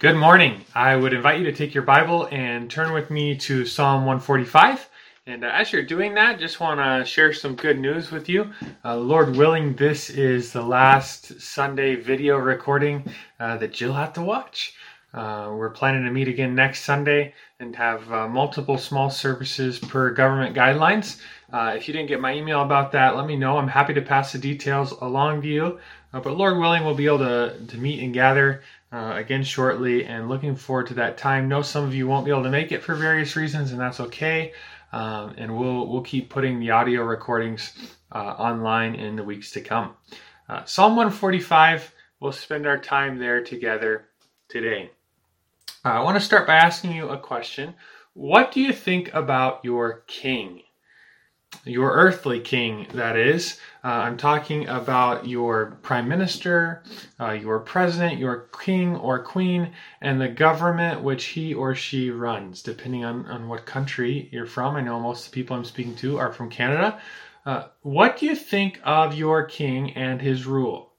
Good morning. I would invite you to take your Bible and turn with me to Psalm 145. And as you're doing that, just want to share some good news with you. Lord willing, this is the last Sunday video recording that you'll have to watch. We're planning to meet again next Sunday and have multiple small services per government guidelines. If you didn't get my email about that, let me know. I'm happy to pass the details along to you. But Lord willing, we'll be able to meet and gather again shortly, and looking forward to that time. Know some of you won't be able to make it for various reasons, and that's okay. And we'll keep putting the audio recordings online in the weeks to come. Psalm 145, we'll spend our time there together today. I want to start by asking you a question. What do you think about your king? Your earthly king, that is. I'm talking about your prime minister, your president, your king or queen, and the government which he or she runs, depending on what country you're from. I know most of the people I'm speaking to are from Canada. What do you think of your king and his rule?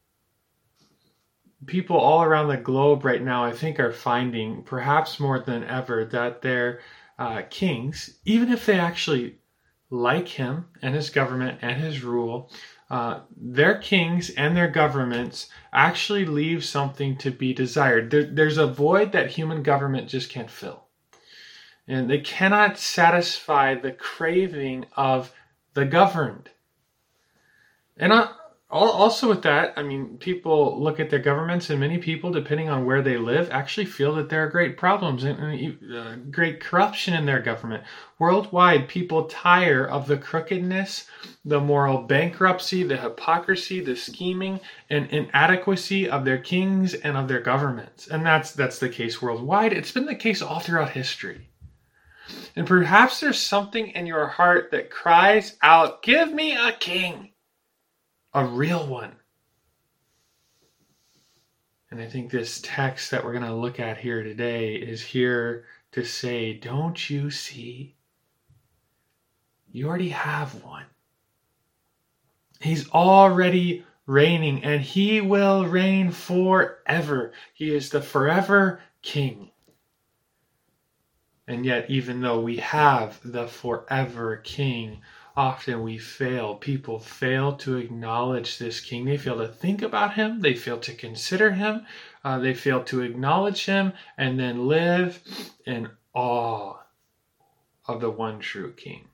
People all around the globe right now, I think, are finding, perhaps more than ever, that their kings, even if they actually like him and his government and his rule, their kings and their governments actually leave something to be desired. There's a void that human government just can't fill. And they cannot satisfy the craving of the governed. And also with that, I mean, people look at their governments, and many people, depending on where they live, actually feel that there are great problems and great corruption in their government. Worldwide, people tire of the crookedness, the moral bankruptcy, the hypocrisy, the scheming, and inadequacy of their kings and of their governments. And that's the case worldwide. It's been the case all throughout history. And perhaps there's something in your heart that cries out, "Give me a king. A real one." And I think this text that we're going to look at here today is here to say, don't you see? You already have one. He's already reigning, and he will reign forever. He is the forever king. And yet, even though we have the forever king, often we fail. People fail to acknowledge this king. They fail to think about him. They fail to consider him. They fail to acknowledge him and then live in awe of the one true king.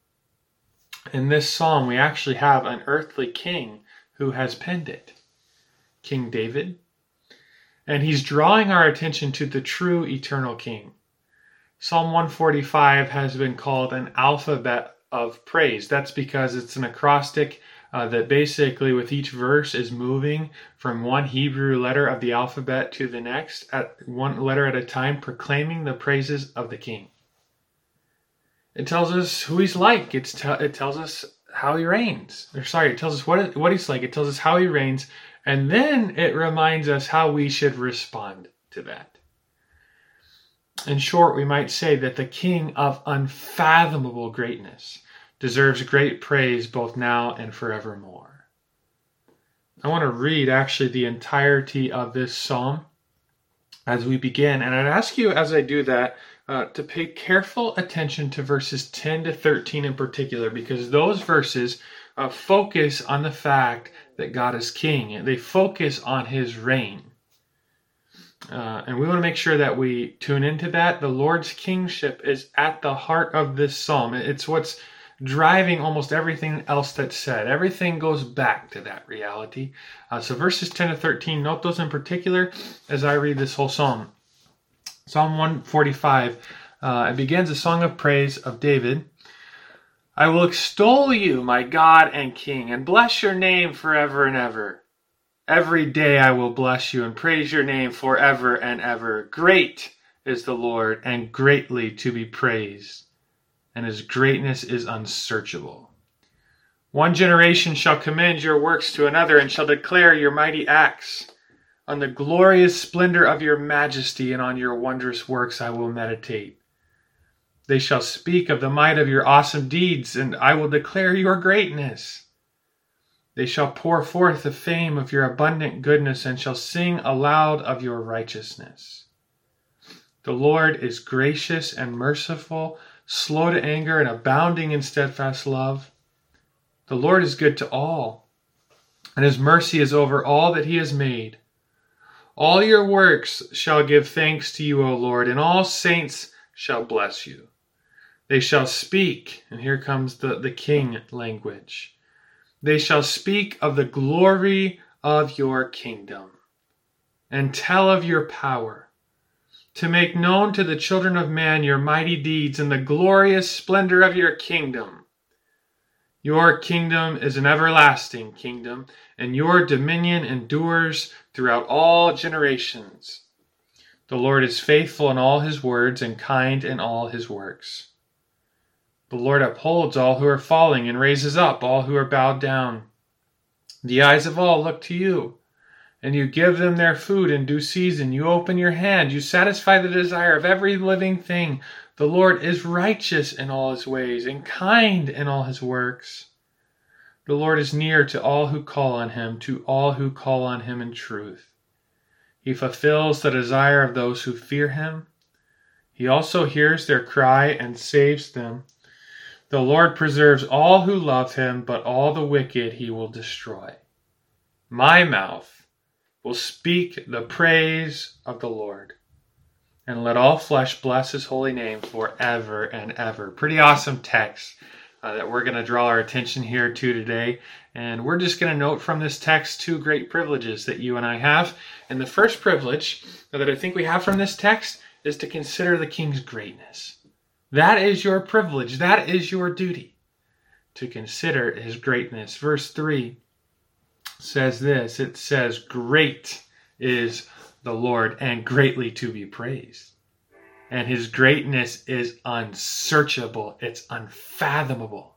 In this psalm, we actually have an earthly king who has penned it, King David. And he's drawing our attention to the true eternal king. Psalm 145 has been called an alphabet of praise. That's because it's an acrostic that basically with each verse is moving from one Hebrew letter of the alphabet to the next, at one letter at a time, proclaiming the praises of the king. It tells us who he's like. It tells us how he reigns. It tells us what he's like. It tells us how he reigns. And then it reminds us how we should respond to that. In short, we might say that the king of unfathomable greatness deserves great praise both now and forevermore. I want to read actually the entirety of this psalm as we begin. And I'd ask you as I do that to pay careful attention to verses 10 to 13 in particular, because those verses focus on the fact that God is king. And they focus on his reign. And we want to make sure that we tune into that. The Lord's kingship is at the heart of this psalm. It's what's driving almost everything else that's said. Everything goes back to that reality. So verses 10 to 13, note those in particular as I read this whole psalm. Psalm 145, it begins a song of praise of David. "I will extol you, my God and King, and bless your name forever and ever. Every day I will bless you and praise your name forever and ever. Great is the Lord and greatly to be praised, and his greatness is unsearchable. One generation shall commend your works to another and shall declare your mighty acts. On the glorious splendor of your majesty and on your wondrous works I will meditate. They shall speak of the might of your awesome deeds, and I will declare your greatness. They shall pour forth the fame of your abundant goodness and shall sing aloud of your righteousness. The Lord is gracious and merciful, slow to anger and abounding in steadfast love. The Lord is good to all, and his mercy is over all that he has made. All your works shall give thanks to you, O Lord, and all saints shall bless you. They shall speak, and here comes the king language. They shall speak of the glory of your kingdom, and tell of your power, to make known to the children of man your mighty deeds and the glorious splendor of your kingdom. Your kingdom is an everlasting kingdom, and your dominion endures throughout all generations. The Lord is faithful in all his words and kind in all his works. The Lord upholds all who are falling and raises up all who are bowed down. The eyes of all look to you, and you give them their food in due season. You open your hand, you satisfy the desire of every living thing. The Lord is righteous in all his ways and kind in all his works. The Lord is near to all who call on him, to all who call on him in truth. He fulfills the desire of those who fear him. He also hears their cry and saves them. The Lord preserves all who love him, but all the wicked he will destroy. My mouth will speak the praise of the Lord, and let all flesh bless his holy name forever and ever. Pretty awesome text that we're going to draw our attention here to today. And we're just going to note from this text two great privileges that you and I have. And the first privilege that I think we have from this text is to consider the king's greatness. That is your privilege. That is your duty, to consider his greatness. Verse 3 says this. It says, "Great is the Lord and greatly to be praised. And his greatness is unsearchable. It's unfathomable."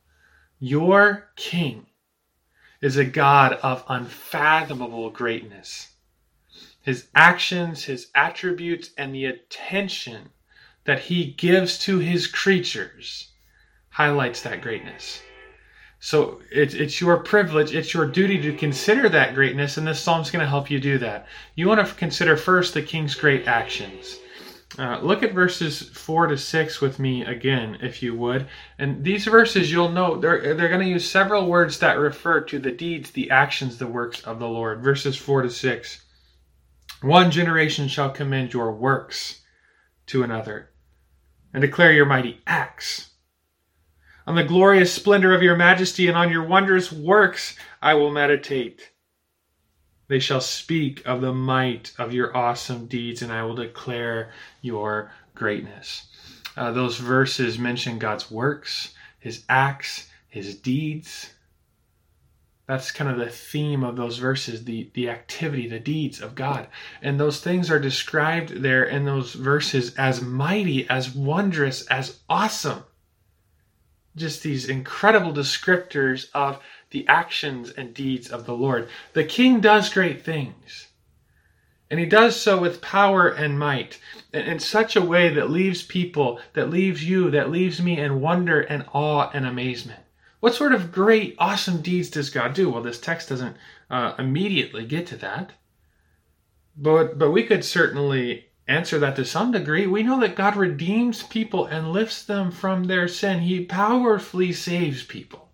Your king is a God of unfathomable greatness. His actions, his attributes, and the attention that he gives to his creatures highlights that greatness. So it's your privilege, it's your duty to consider that greatness, and this psalm's going to help you do that. You want to consider first the king's great actions. Look at verses 4 to 6 with me again, if you would. And these verses, you'll note, they're going to use several words that refer to the deeds, the actions, the works of the Lord. Verses 4 to 6. "One generation shall commend your works to another, and declare your mighty acts. On the glorious splendor of your majesty and on your wondrous works I will meditate. They shall speak of the might of your awesome deeds, and I will declare your greatness." Those verses mention God's works, his acts, his deeds. That's kind of the theme of those verses, the activity, the deeds of God. And those things are described there in those verses as mighty, as wondrous, as awesome. Just these incredible descriptors of the actions and deeds of the Lord. The king does great things. And he does so with power and might, in such a way that leaves people, that leaves you, that leaves me in wonder and awe and amazement. What sort of great, awesome deeds does God do? Well, this text doesn't immediately get to that. But we could certainly answer that to some degree. We know that God redeems people and lifts them from their sin. He powerfully saves people.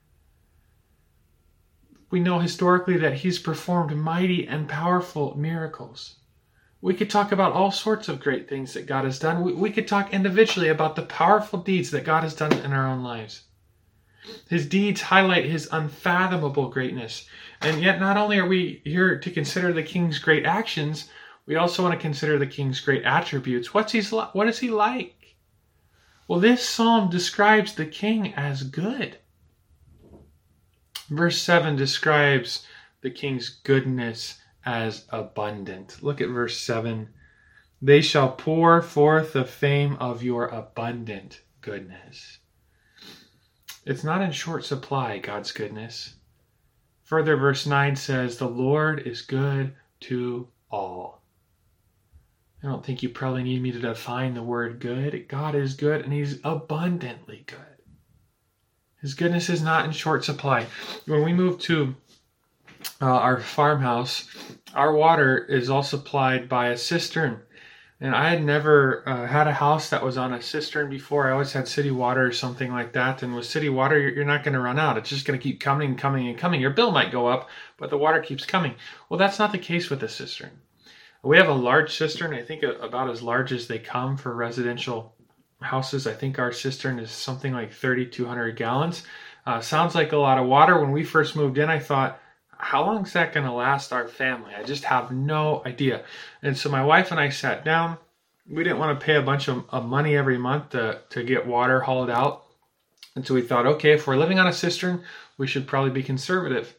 We know historically that he's performed mighty and powerful miracles. We could talk about all sorts of great things that God has done. We could talk individually about the powerful deeds that God has done in our own lives. His deeds highlight his unfathomable greatness. And yet not only are we here to consider the king's great actions, we also want to consider the king's great attributes. What is he like? Well, this psalm describes the king as good. Verse 7 describes the king's goodness as abundant. Look at verse 7. "They shall pour forth the fame of your abundant goodness." It's not in short supply, God's goodness. Further, verse 9 says, "The Lord is good to all." I don't think you probably need me to define the word good. God is good, and he's abundantly good. His goodness is not in short supply. When we moved to our farmhouse, our water is all supplied by a cistern And I had never had a house that was on a cistern before. I always had city water or something like that. And with city water, you're not going to run out. It's just going to keep coming and coming and coming. Your bill might go up, but the water keeps coming. Well, that's not the case with a cistern. We have a large cistern, I think about as large as they come for residential houses. I think our cistern is something like 3,200 gallons. Sounds like a lot of water. When we first moved in, I thought, how long is that going to last our family? I just have no idea. And so my wife and I sat down. We didn't want to pay a bunch of money every month to get water hauled out. And so we thought, okay, if we're living on a cistern, we should probably be conservative.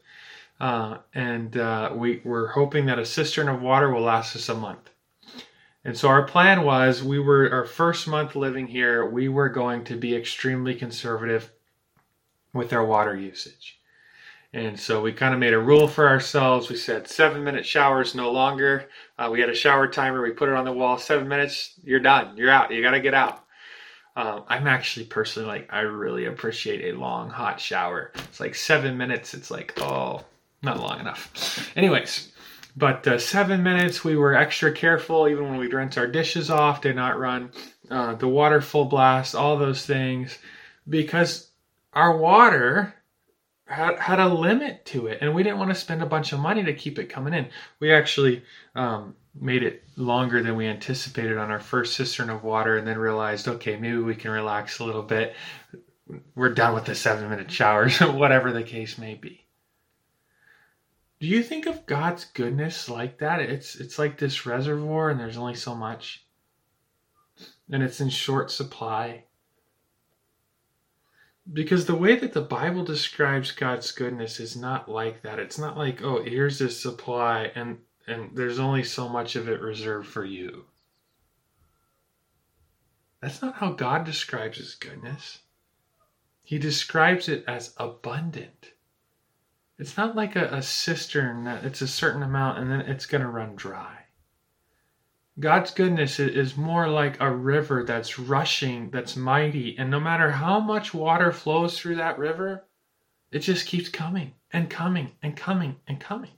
We were hoping that a cistern of water will last us a month. And so our plan was, our first month living here, we were going to be extremely conservative with our water usage. And so we kind of made a rule for ourselves. We said 7-minute showers no longer. We had a shower timer. We put it on the wall. 7 minutes, you're done. You're out. You got to get out. I'm actually personally I really appreciate a long hot shower. It's like 7 minutes. It's like, oh, not long enough. Anyways, but 7 minutes, we were extra careful. Even when we'd rinse our dishes off, did not run the water full blast, all those things, because our water had a limit to it, and we didn't want to spend a bunch of money to keep it coming in. We actually made it longer than we anticipated on our first cistern of water, and then realized, okay, maybe we can relax a little bit. We're done with the 7-minute showers, whatever the case may be. Do you think of God's goodness like that? It's like this reservoir, and there's only so much, and it's in short supply. Because the way that the Bible describes God's goodness is not like that. It's not like, oh, here's this supply and there's only so much of it reserved for you. That's not how God describes his goodness. He describes it as abundant. It's not like a cistern that it's a certain amount and then it's going to run dry. God's goodness is more like a river that's rushing, that's mighty, and no matter how much water flows through that river, it just keeps coming and coming and coming and coming.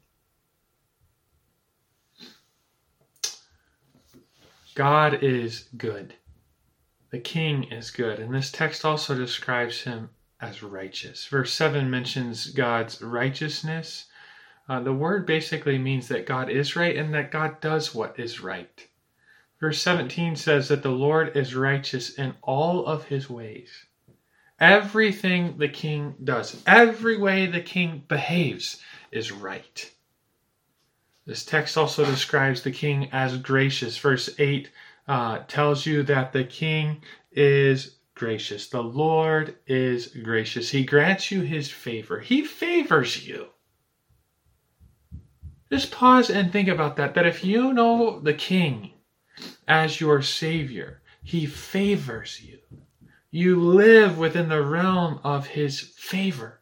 God is good. The King is good, and this text also describes him as righteous. Verse 7 mentions God's righteousness. The word basically means that God is right and that God does what is right. Verse 17 says that the Lord is righteous in all of his ways. Everything the King does, every way the King behaves is right. This text also describes the King as gracious. Verse 8 tells you that the King is gracious. The Lord is gracious. He grants you his favor. He favors you. Just pause and think about that if you know the King as your Savior, he favors you. You live within the realm of his favor.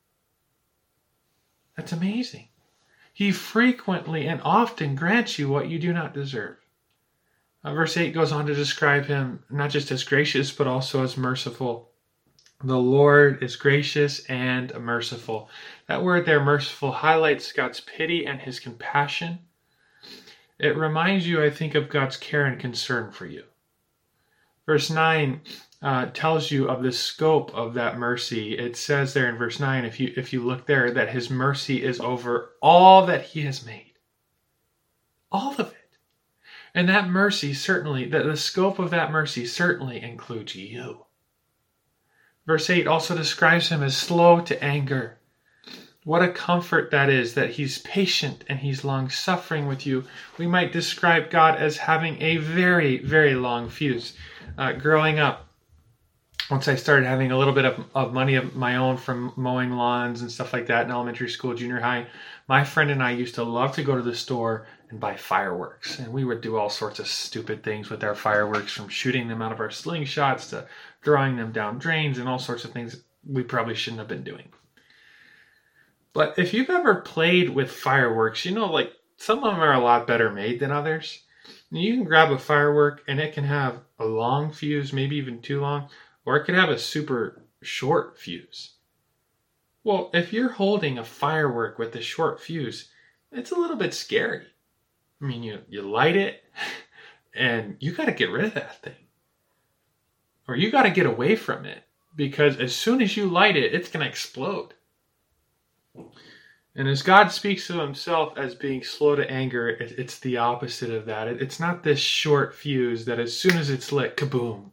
That's amazing. He frequently and often grants you what you do not deserve. Verse 8 goes on to describe him not just as gracious, but also as merciful. The Lord is gracious and merciful. That word there, merciful, highlights God's pity and his compassion. It reminds you, I think, of God's care and concern for you. Verse 9 tells you of the scope of that mercy. It says there in verse 9, if you look there, that his mercy is over all that he has made. All of it. And that mercy certainly, the scope of that mercy certainly includes you. Verse 8 also describes him as slow to anger. What a comfort that is, that he's patient and he's long-suffering with you. We might describe God as having a very, very long fuse. Growing up, once I started having a little bit of money of my own from mowing lawns and stuff like that in elementary school, junior high, my friend and I used to love to go to the store and buy fireworks. And we would do all sorts of stupid things with our fireworks, from shooting them out of our slingshots to throwing them down drains and all sorts of things we probably shouldn't have been doing. But if you've ever played with fireworks, you know, like some of them are a lot better made than others. You can grab a firework and it can have a long fuse, maybe even too long, or it can have a super short fuse. Well, if you're holding a firework with a short fuse, it's a little bit scary. I mean, you light it, And you got to get rid of that thing. Or you got to get away from it. Because as soon as you light it, it's going to explode. And as God speaks of himself as being slow to anger, it's the opposite of that. It's not this short fuse that as soon as it's lit, kaboom.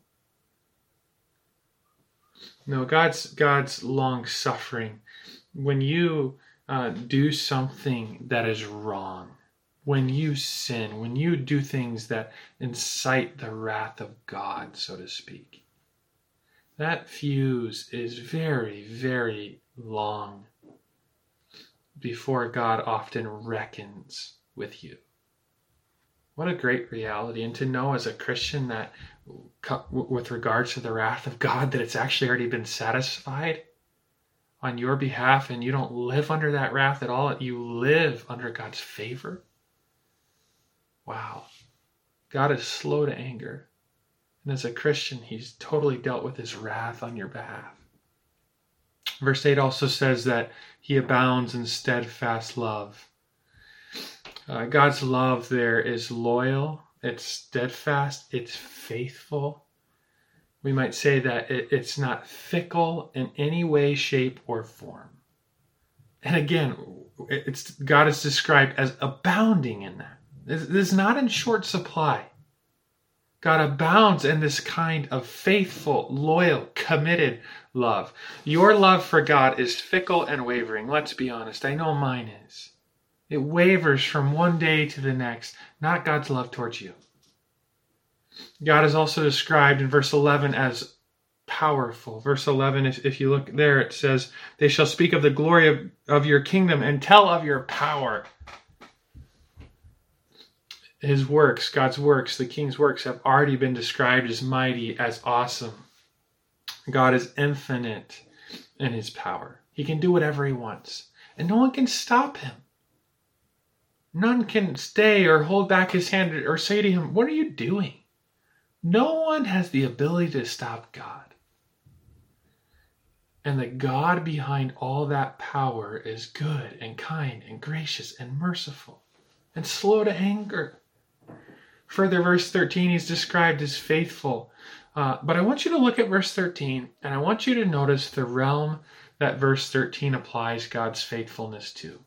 No, God's long suffering. When you do something that is wrong, when you sin, when you do things that incite the wrath of God, so to speak, that fuse is very, very long before God often reckons with you. What a great reality. And to know as a Christian that with regards to the wrath of God, that it's actually already been satisfied on your behalf, and you don't live under that wrath at all. You live under God's favor. Wow. God is slow to anger. And as a Christian, he's totally dealt with his wrath on your behalf. Verse 8 also says that he abounds in steadfast love. God's love there is loyal, it's steadfast, it's faithful. We might say that it's not fickle in any way, shape, or form. And again, God is described as abounding in that. This is not in short supply. God abounds in this kind of faithful, loyal, committed love. Your love for God is fickle and wavering. Let's be honest. I know mine is. It wavers from one day to the next, not God's love towards you. God is also described in verse 11 as powerful. Verse 11, if you look there, it says, they shall speak of the glory of your kingdom and tell of your power. His works, God's works, the king's works have already been described as mighty, as awesome. God is infinite in his power. He can do whatever he wants, and no one can stop him. None can stay or hold back his hand or say to him, what are you doing? No one has the ability to stop God. And the God behind all that power is good and kind and gracious and merciful and slow to anger. Further, verse 13, he's described as faithful. But I want you to look at verse 13, and I want you to notice the realm that verse 13 applies God's faithfulness to.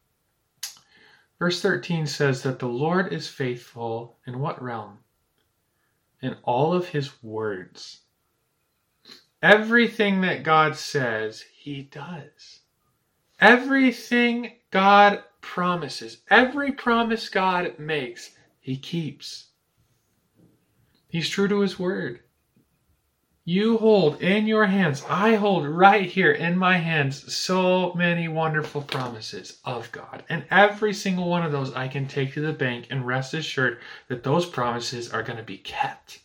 Verse 13 says that the Lord is faithful in what realm? In all of his words. Everything that God says, he does. Everything God promises, every promise God makes, he keeps. He's true to his word. You hold in your hands, I hold right here in my hands, so many wonderful promises of God. And every single one of those I can take to the bank and rest assured that those promises are going to be kept.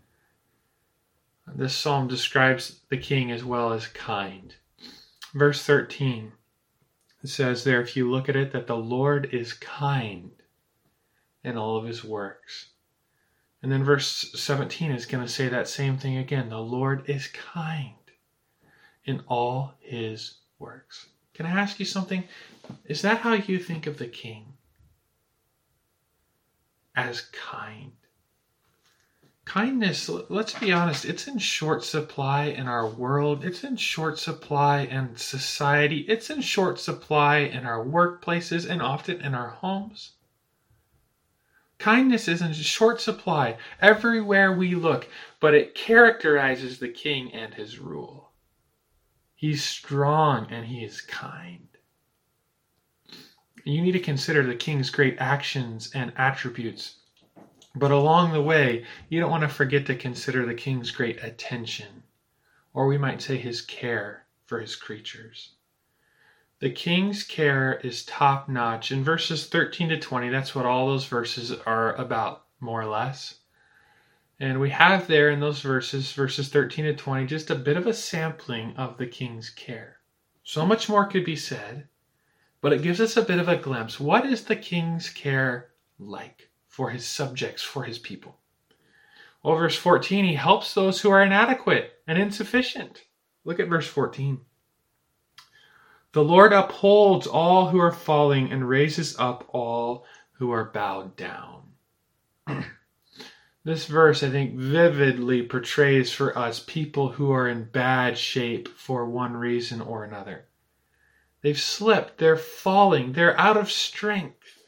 This psalm describes the king as well as kind. Verse 13, it says there, if you look at it, that the Lord is kind in all of his works. And then verse 17 is going to say that same thing again. The Lord is kind in all his works. Can I ask you something? Is that how you think of the king? As kind? Kindness, let's be honest, it's in short supply in our world. It's in short supply in society. It's in short supply in our workplaces and often in our homes. Kindness is in short supply everywhere we look, but it characterizes the king and his rule. He's strong and he is kind. You need to consider the king's great actions and attributes. But along the way, you don't want to forget to consider the king's great attention, or we might say his care for his creatures. The king's care is top-notch. In verses 13 to 20, that's what all those verses are about, more or less. And we have there in those verses 13 to 20, just a bit of a sampling of the king's care. So much more could be said, but it gives us a bit of a glimpse. What is the king's care like for his subjects, for his people? Well, verse 14, he helps those who are inadequate and insufficient. Look at verse 14. The Lord upholds all who are falling and raises up all who are bowed down. This verse, I think, vividly portrays for us people who are in bad shape for one reason or another. They've slipped, they're falling, they're out of strength.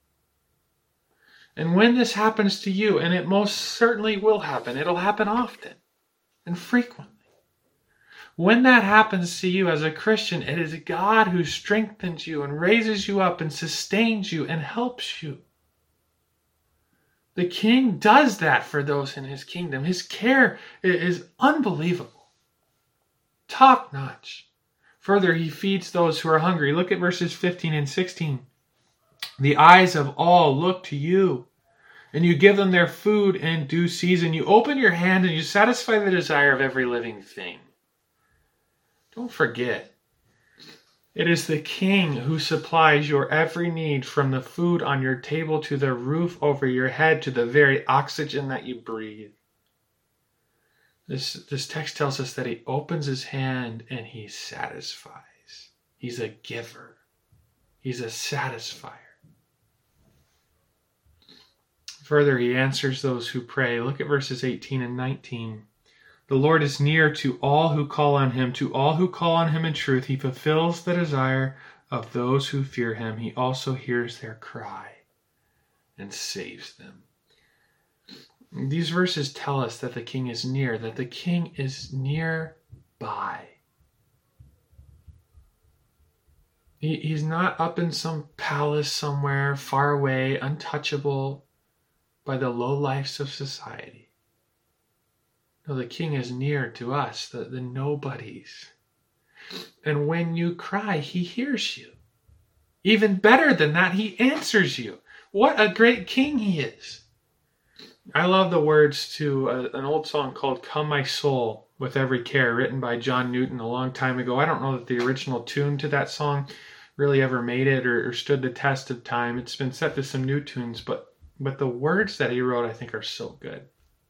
And when this happens to you, and it most certainly will happen, it'll happen often and frequently. When that happens to you as a Christian, it is God who strengthens you and raises you up and sustains you and helps you. The King does that for those in his kingdom. His care is unbelievable, top notch. Further, he feeds those who are hungry. Look at verses 15 and 16. The eyes of all look to you, and you give them their food in due season. You open your hand and you satisfy the desire of every living thing. Don't forget, it is the King who supplies your every need, from the food on your table to the roof over your head to the very oxygen that you breathe. This text tells us that he opens his hand and he satisfies. He's a giver. He's a satisfier. Further, he answers those who pray. Look at verses 18 and 19. The Lord is near to all who call on him. To all who call on him in truth, he fulfills the desire of those who fear him. He also hears their cry and saves them. These verses tell us that the King is near, that the King is nearby. He's not up in some palace somewhere far away, untouchable by the lowlifes of society. No, the King is near to us, the nobodies. And when you cry, he hears you. Even better than that, he answers you. What a great King he is. I love the words to an old song called Come My Soul with Every Care, written by John Newton a long time ago. I don't know that the original tune to that song really ever made it or stood the test of time. It's been set to some new tunes, but the words that he wrote, I think, are so good.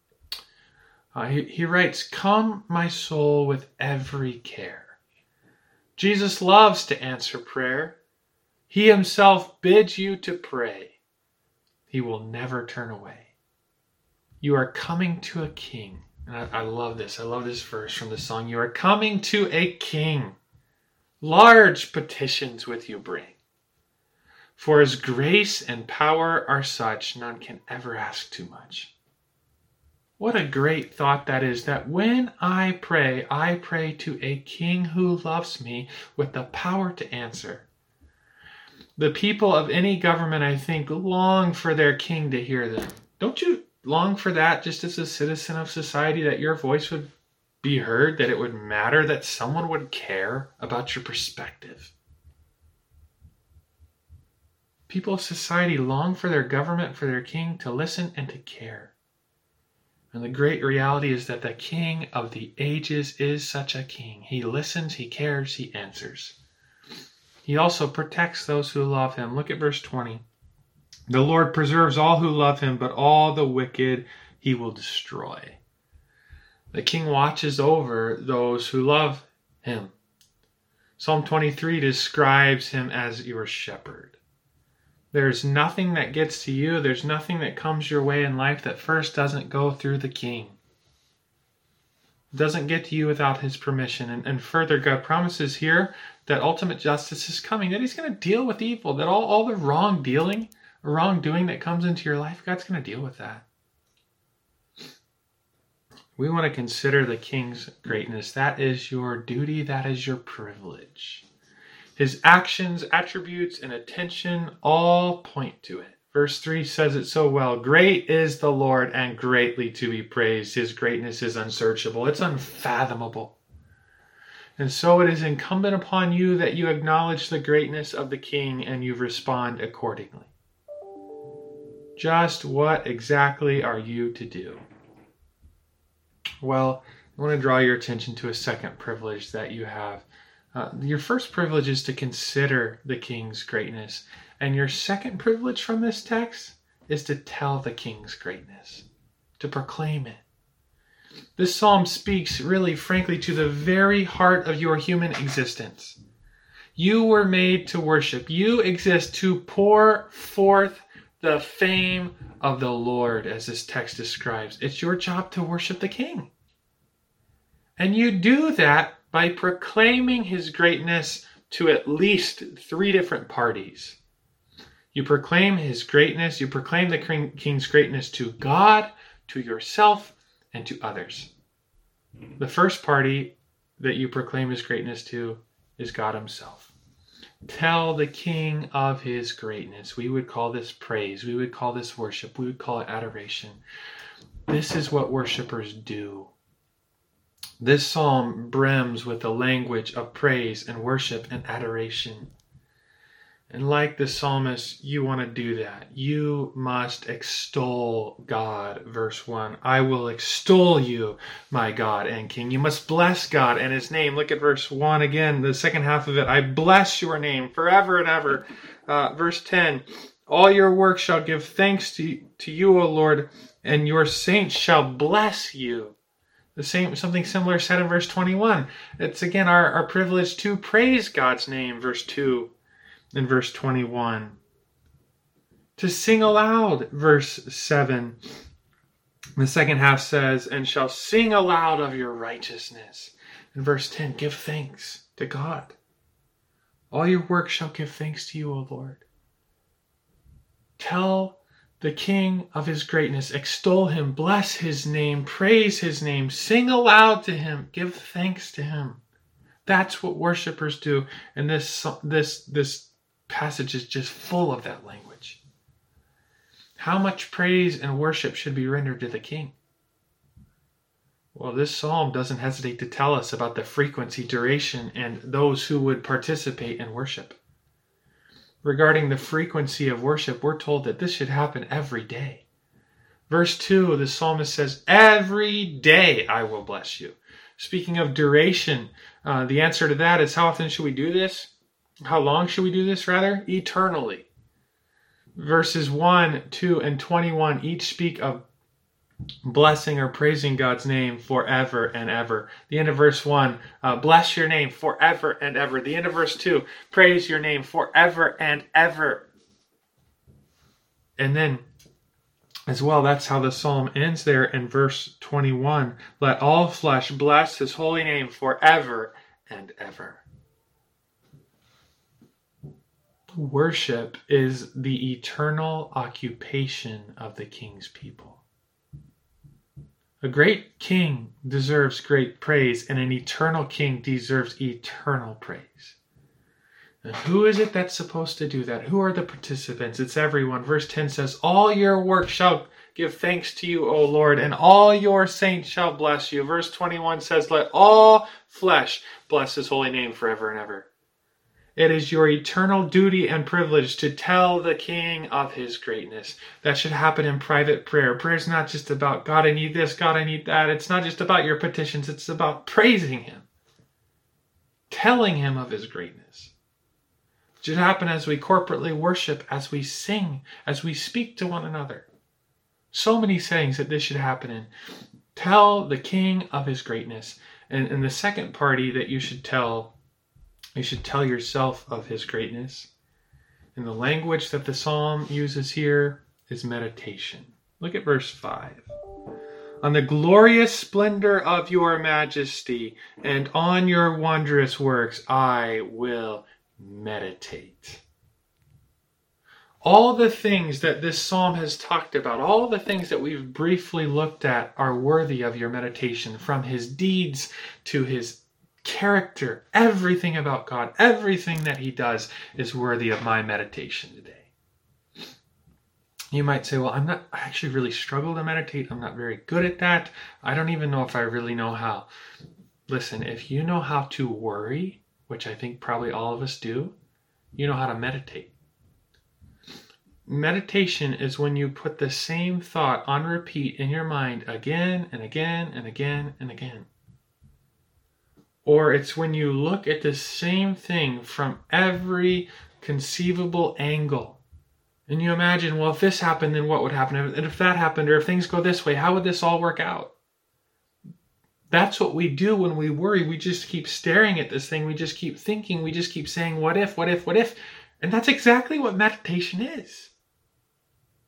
He writes, Come, my soul, with every care. Jesus loves to answer prayer. He himself bids you to pray. He will never turn away. You are coming to a King. And I love this. I love this verse from the song. You are coming to a King. Large petitions with you bring. For his grace and power are such, none can ever ask too much. What a great thought that is, that when I pray to a King who loves me with the power to answer. The people of any government, I think, long for their King to hear them. Don't you long for that just as a citizen of society, that your voice would be heard, that it would matter, that someone would care about your perspective? People of society long for their government, for their King to listen and to care. And the great reality is that the King of the ages is such a King. He listens, he cares, he answers. He also protects those who love him. Look at verse 20. The Lord preserves all who love him, but all the wicked he will destroy. The King watches over those who love him. Psalm 23 describes him as your shepherd. There's nothing that gets to you, there's nothing that comes your way in life that first doesn't go through the King. It doesn't get to you without his permission. And further, God promises here that ultimate justice is coming, that he's going to deal with evil, that all the wrongdoing that comes into your life, God's going to deal with that. We want to consider the King's greatness. That is your duty, that is your privilege. His actions, attributes, and attention all point to it. Verse 3 says it so well. Great is the Lord and greatly to be praised. His greatness is unsearchable. It's unfathomable. And so it is incumbent upon you that you acknowledge the greatness of the King and you respond accordingly. Just what exactly are you to do? Well, I want to draw your attention to a second privilege that you have. Your first privilege is to consider the King's greatness. And your second privilege from this text is to tell the King's greatness, to proclaim it. This psalm speaks really, frankly, to the very heart of your human existence. You were made to worship. You exist to pour forth the fame of the Lord, as this text describes. It's your job to worship the King. And you do that by proclaiming his greatness to at least 3 different parties. You proclaim his greatness, you proclaim the King's greatness to God, to yourself, and to others. The first party that you proclaim his greatness to is God himself. Tell the King of his greatness. We would call this praise. We would call this worship. We would call it adoration. This is what worshipers do. This psalm brims with the language of praise and worship and adoration. And like the psalmist, you want to do that. You must extol God. Verse 1, I will extol you, my God and King. You must bless God and his name. Look at verse 1 again, the second half of it. I bless your name forever and ever. Verse 10, all your works shall give thanks to you, O Lord, and your saints shall bless you. Something similar said in verse 21. It's again our privilege to praise God's name, verse 2. In verse 21, to sing aloud, verse 7. The second half says, and shall sing aloud of your righteousness. In verse 10, give thanks to God. All your works shall give thanks to you, O Lord. Tell the King of his greatness, extol him, bless his name, praise his name, sing aloud to him, give thanks to him. That's what worshipers do, and this passage is just full of that language. How much praise and worship should be rendered to the King? Well, this psalm doesn't hesitate to tell us about the frequency, duration, and those who would participate in worship. Regarding the frequency of worship, we're told that this should happen every day. Verse 2, the psalmist says, every day I will bless you. Speaking of duration, the answer to that is, how often should we do this? How long should we do this, rather? Eternally. Verses 1, 2, and 21 each speak of blessing or praising God's name forever and ever. The end of verse 1, bless your name forever and ever. The end of verse 2, praise your name forever and ever. And then, as well, that's how the psalm ends there in verse 21. Let all flesh bless his holy name forever and ever. Worship is the eternal occupation of the King's people. A great king deserves great praise, and an eternal king deserves eternal praise. And who is it that's supposed to do that? Who are the participants? It's everyone. Verse 10 says, all your works shall give thanks to you, O Lord, and all your saints shall bless you. Verse 21 says, let all flesh bless his holy name forever and ever. It is your eternal duty and privilege to tell the King of his greatness. That should happen in private prayer. Prayer is not just about, God, I need this, God, I need that. It's not just about your petitions. It's about praising him, telling him of his greatness. It should happen as we corporately worship, as we sing, as we speak to one another. So many settings that this should happen in. Tell the King of his greatness. And the second party that you should tell yourself of his greatness. And the language that the psalm uses here is meditation. Look at verse 5. On the glorious splendor of your majesty and on your wondrous works I will meditate. All the things that this psalm has talked about, all the things that we've briefly looked at are worthy of your meditation, from his deeds to his character. Everything about God, everything that he does is worthy of my meditation today. You might say, well, I actually really struggle to meditate. I'm not very good at that. I don't even know if I really know how. Listen, if you know how to worry, which I think probably all of us do, you know how to meditate. Meditation is when you put the same thought on repeat in your mind again and again and again and again. Or it's when you look at the same thing from every conceivable angle. And you imagine, well, if this happened, then what would happen? And if that happened, or if things go this way, how would this all work out? That's what we do when we worry. We just keep staring at this thing. We just keep thinking. We just keep saying, what if, what if, what if? And that's exactly what meditation is.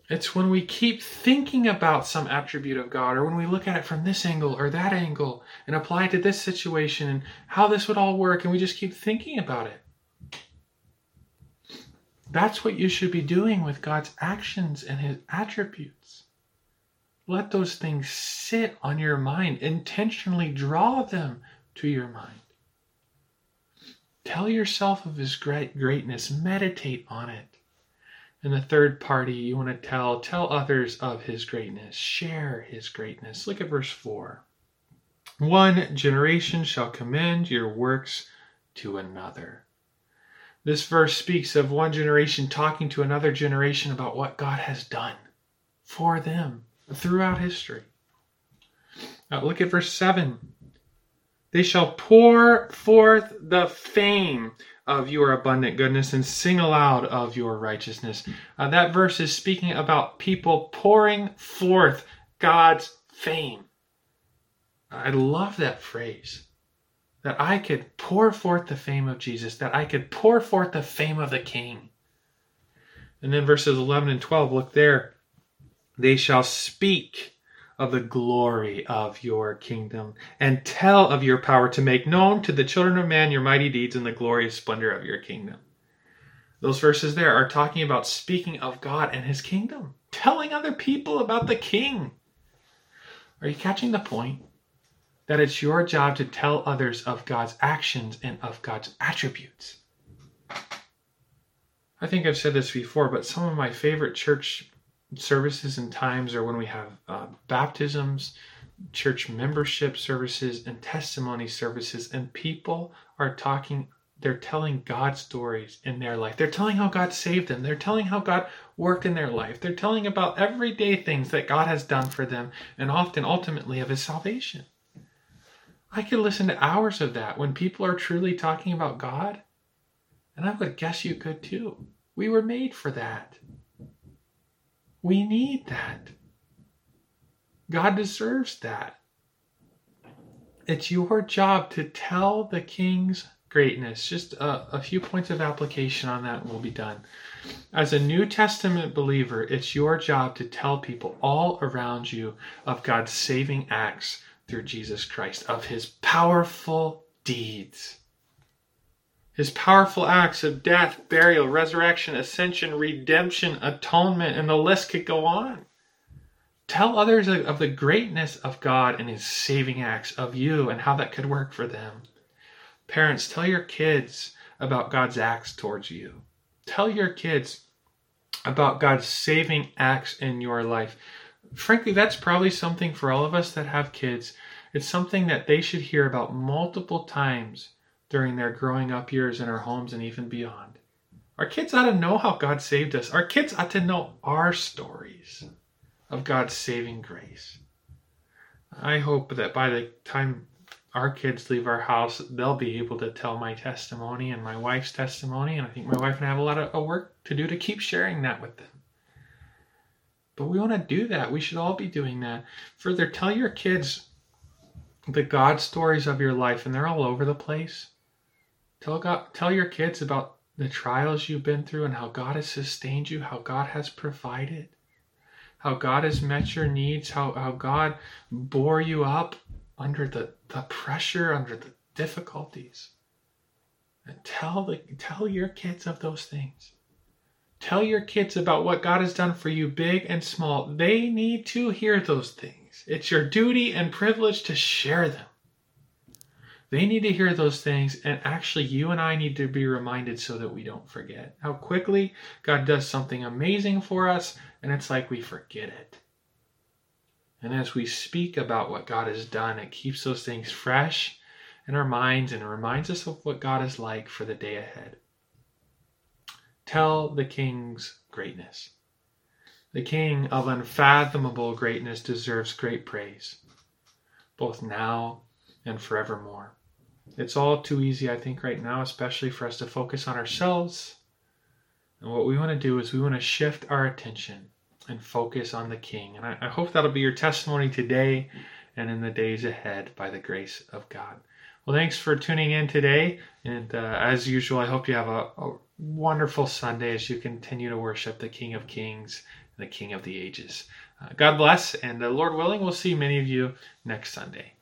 It's when we keep thinking about some attribute of God, or when we look at it from this angle or that angle and apply it to this situation and how this would all work, and we just keep thinking about it. That's what you should be doing with God's actions and his attributes. Let those things sit on your mind. Intentionally draw them to your mind. Tell yourself of his greatness. Meditate on it. And the third party you want to tell others of his greatness. Share his greatness. Look at verse 4. One generation shall commend your works to another. This verse speaks of one generation talking to another generation about what God has done for them throughout history. Now look at verse 7. They shall pour forth the fame of your abundant goodness and sing aloud of your righteousness. That verse is speaking about people pouring forth God's fame. I love that phrase. That I could pour forth the fame of Jesus. That I could pour forth the fame of the King. And then verses 11 and 12, look there. They shall speak of the glory of your kingdom and tell of your power to make known to the children of man your mighty deeds and the glorious splendor of your kingdom. Those verses there are talking about speaking of God and his kingdom, telling other people about the King. Are you catching the point? That it's your job to tell others of God's actions and of God's attributes. I think I've said this before, but some of my favorite church services and times are when we have baptisms, church membership services, and testimony services, and people are talking, they're telling God stories in their life. They're telling how God saved them. They're telling how God worked in their life. They're telling about everyday things that God has done for them, and often ultimately of his salvation. I could listen to hours of that when people are truly talking about God, and I would guess you could too. We were made for that. We need that. God deserves that. It's your job to tell the King's greatness. Just a few points of application on that and we'll be done. As a New Testament believer, it's your job to tell people all around you of God's saving acts through Jesus Christ, of his powerful deeds. His powerful acts of death, burial, resurrection, ascension, redemption, atonement, and the list could go on. Tell others of the greatness of God and his saving acts of you and how that could work for them. Parents, tell your kids about God's acts towards you. Tell your kids about God's saving acts in your life. Frankly, that's probably something for all of us that have kids. It's something that they should hear about multiple times during their growing up years in our homes and even beyond. Our kids ought to know how God saved us. Our kids ought to know our stories of God's saving grace. I hope that by the time our kids leave our house, they'll be able to tell my testimony and my wife's testimony, and I think my wife and I have a lot of work to do to keep sharing that with them. But we want to do that. We should all be doing that. Further, tell your kids the God stories of your life, and they're all over the place. Tell your kids about the trials you've been through and how God has sustained you, how God has provided, how God has met your needs, how God bore you up under the pressure, under the difficulties. And tell your kids of those things. Tell your kids about what God has done for you, big and small. They need to hear those things. It's your duty and privilege to share them. They need to hear those things, and actually you and I need to be reminded so that we don't forget how quickly God does something amazing for us, and it's like we forget it. And as we speak about what God has done, it keeps those things fresh in our minds and it reminds us of what God is like for the day ahead. Tell the King's greatness. The King of unfathomable greatness deserves great praise, both now and forevermore. It's all too easy, I think, right now, especially for us to focus on ourselves. And what we want to do is we want to shift our attention and focus on the King. And I hope that'll be your testimony today and in the days ahead by the grace of God. Well, thanks for tuning in today. And as usual, I hope you have a wonderful Sunday as you continue to worship the King of Kings the King of the ages. God bless, and Lord willing, we'll see many of you next Sunday.